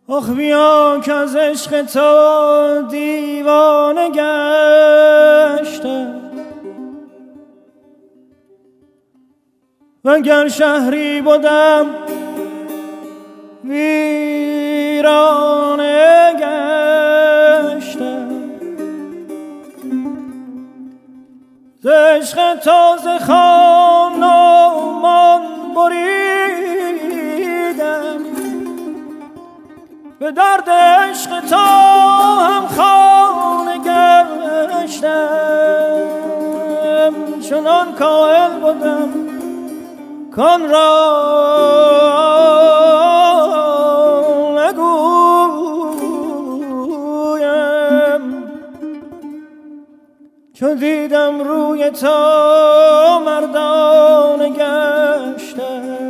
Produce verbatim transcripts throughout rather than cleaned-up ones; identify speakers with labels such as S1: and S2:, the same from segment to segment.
S1: آخ بیا که از عشق تو دیوانه گشتم، وگر شهری بودم ویرانه گشتم. ز عشق تو ز خان و مان بریدم، به درد عشق تو هم خانه گشتم. چنان کائل بودم کان را نگویم، چو دیدم روی تو مردانه گشتم.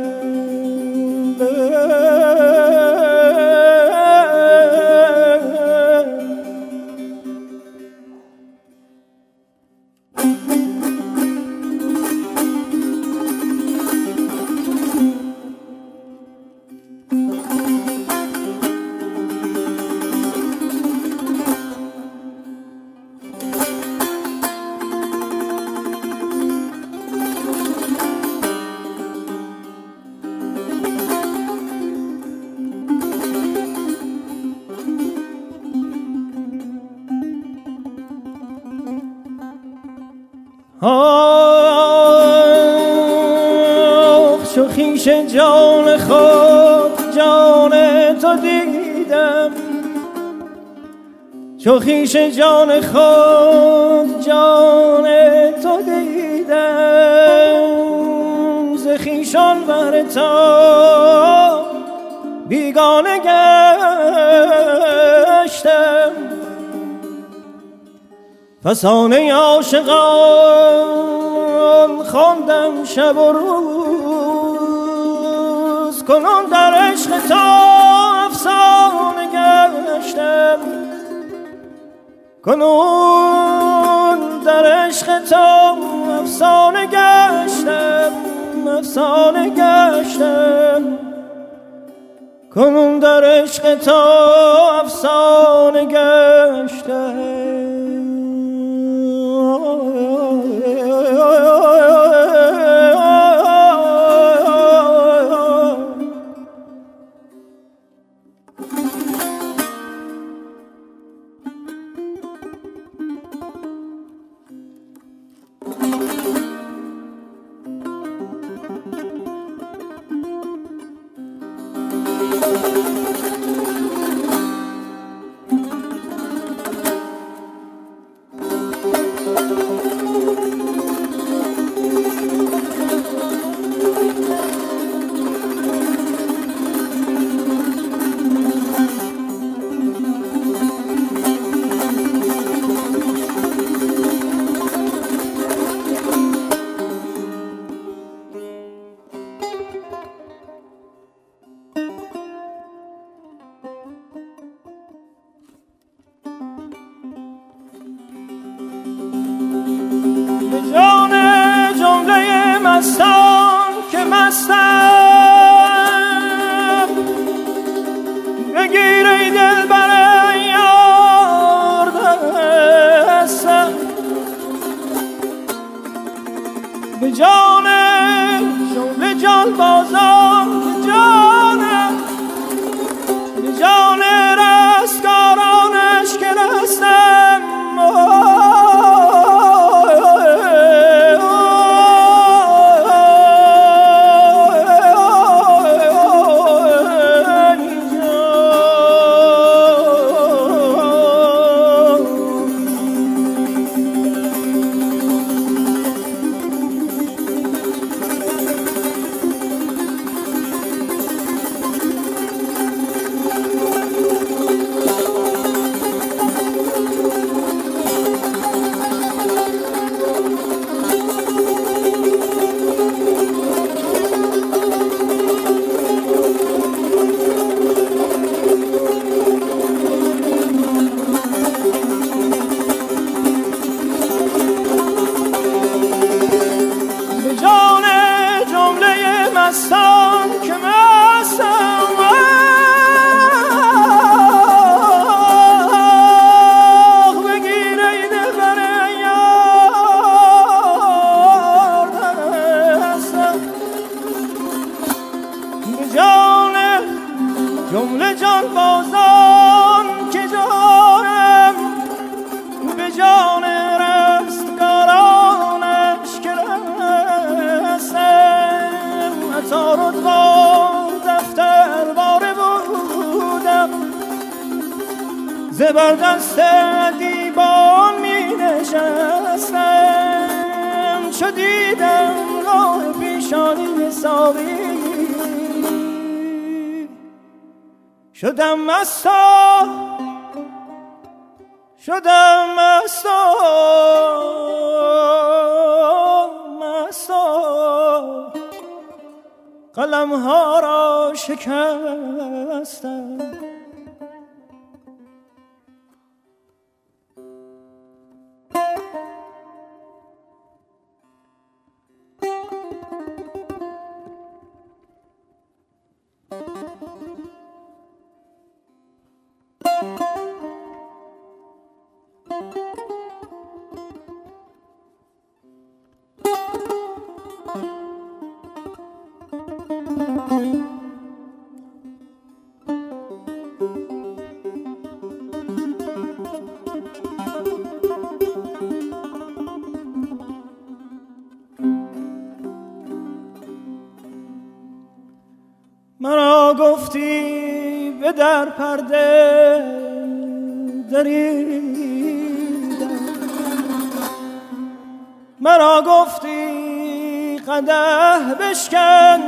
S1: آخ چو خویش جان خود جان تو دیدم، چو خویش جان خود جان تو دیدم، ز خویشان بهر تو بیگانه گشتم. فسانه عاشقان خواندم شب و روز، کنون در عشق تو افسانه گشتم، کنون در عشق تو افسانه گشتم، افسانه گشتم، کنون در عشق تو افسانه گشتم. جان جمله مستان که مستم، بگیر ای دلبر یار دستم. به جان جمله جان بازان که جانم، به جان رستگارانش که رستم. جمله جان بازان که جانم به جان رستگارانش که رسم عطا رتبا دفتر باره بودم زبر دست دیبان می نشستم چو دیدم راه پیشانی ساقی شدم مستا شدم مستا مستا قلم ها را شکستم مرا گفتی به در پرده دریدم مرا گفتی قدح بشکن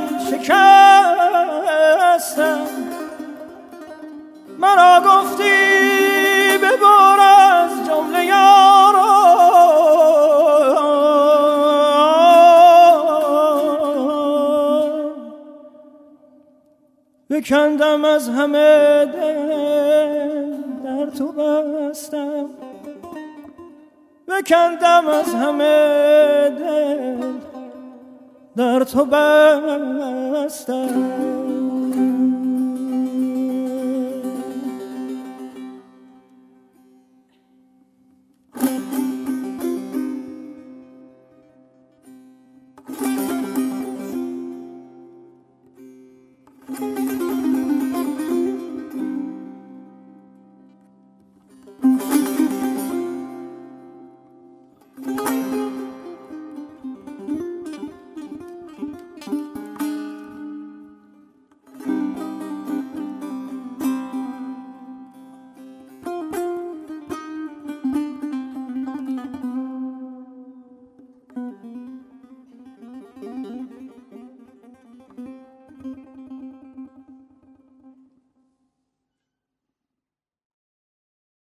S1: شکستم مرا گفتی ببر از جمله یاران بکندم از همه دل در تو بستم بکندم از همه دل در تو بستم